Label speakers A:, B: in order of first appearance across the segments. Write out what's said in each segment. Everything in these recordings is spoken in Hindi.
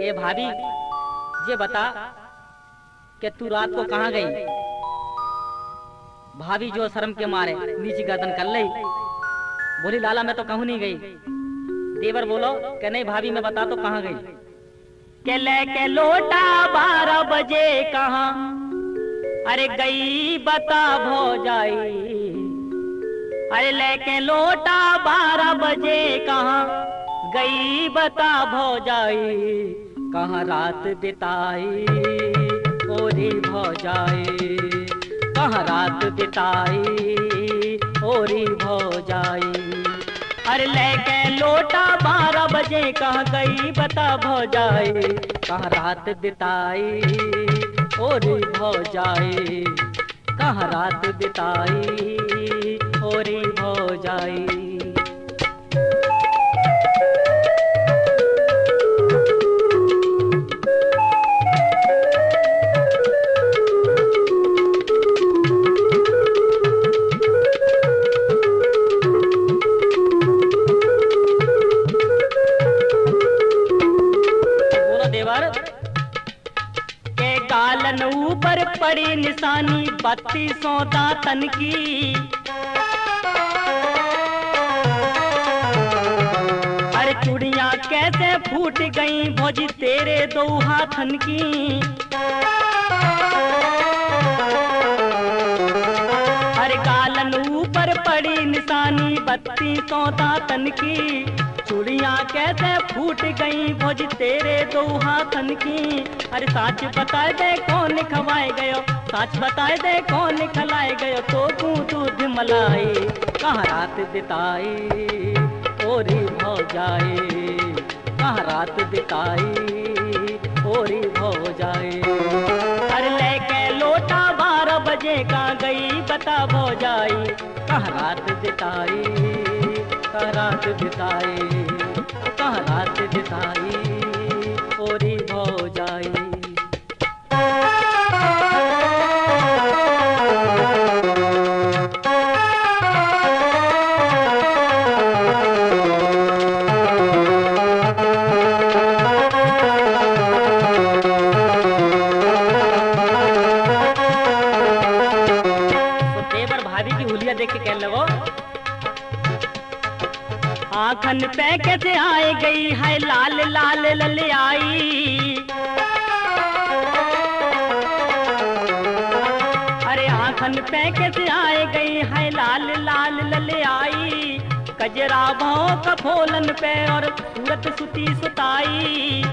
A: ए भाभी, ये बता कि तू रात को कहाँ गई? भाभी जो शर्म के मारे नीची गर्दन कर ली, बोली लाला मैं तो कहूँ नहीं गई। देवर बोलो कि नहीं भाभी मैं बता तो कहाँ गई। के लेके लोटा 12 बजे कहाँ, अरे गई बता भौजाई। अरे लेके लोटा 12 बजे कहाँ गई बता भौजाई। कहाँ रात बिताई ओरी भौजाई, कहाँ रात बिताई ओरी भौजाई। अरे लेके लोटा 12 बजे कहाँ गई बता भौजाई। कहाँ रात बिताई ओरी भौजाई, कहाँ रात बिताई ओरी भौजाई। के गालन ऊपर पड़ी निशानी 32 दांतन की। अरे चूड़ियां कैसे फूट गई भौजी तेरे 2 हाथन की। अरे गालन ऊपर पड़ी निशानी 32 दांतन की। चूड़ियां कैसे फूट गई भौजी तेरे 2 हाथन की। अरे साच बताए दे कौन खवाए गयो, साच बताए दे कौन खलाए गयो। तो तू दूध मलाई कहाँ रात बिताई ओरी भौजाई, कहाँ रात बिताई ओरी भौजाई। अरे लेके लोटा 12 बजे कहाँ गई बता भौजाई। कहाँ रात बिताई, कहाँ रात बिताई, कहाँ रात बिताई ओरी भौजाई। तो देवर भाभी की हुलिया देख के कह लगो, आँखन पे कैसे आए गई है लाल लाल लले आई। अरे आँखन पे कैसे आए गई है लाल लाल लले आई। कजरा भाव कफोलन पे और सूरत सुती सुताई।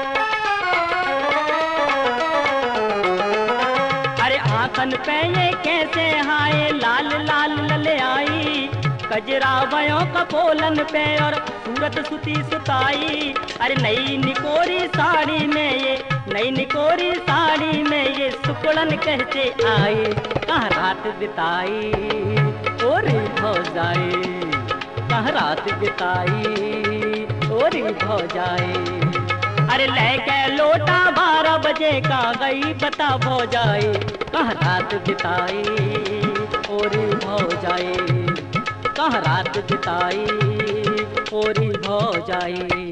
A: अरे आँखन पे ये कैसे आए लाल लाल लले आई। कजरा भयो कपोलन पे और सूरत सुती सुताई। अरे नई निकोरी साड़ी में ये, नई निकोरी साड़ी में ये सुकुड़न कहते आई। कहाँ रात बिताई ओरी भौजाई, कहाँ रात बिताई ओरी भौजाई। अरे लेके लोटा 12 बजे कहाँ गई बता भौजाई। कहाँ रात बिताई ओरी भौजाई, कहाँ रात बिताई ओरी भौजाई।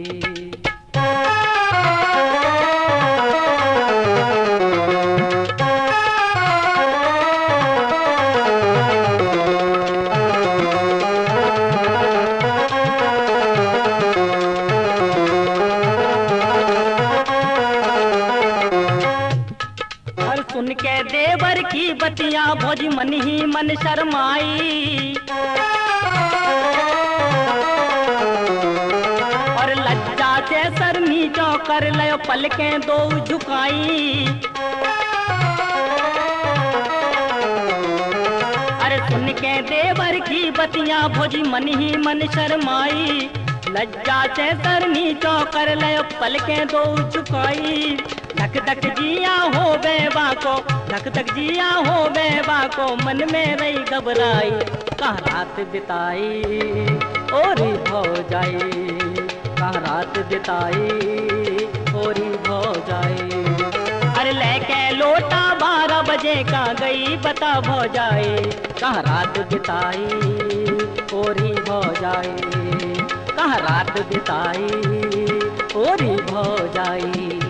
A: और सुन के देवर की बतियां भौजी मन ही मन शर्माई। और लज्जा से सर नीचो कर लयो पलकें 2 झुकाई। अरे सुन के देवर की बतियां भौजी मन ही मन शर्माई। लज्जा से सर नीचो कर लयो पलकें 2 झुकाई। धक धक जिया हो बेबा को, धक धक जिया हो बेबा को मन में रही घबराई। कहाँ रात बिताई ओरी भौजाई, कहाँ रात बिताई ओरी भौजाई। अरे लेके लोटा 12 बजे कहाँ गई बता भौजाई। कहाँ रात बिताई ओरी भौजाई, कहाँ रात बिताई ओरी भौजाई।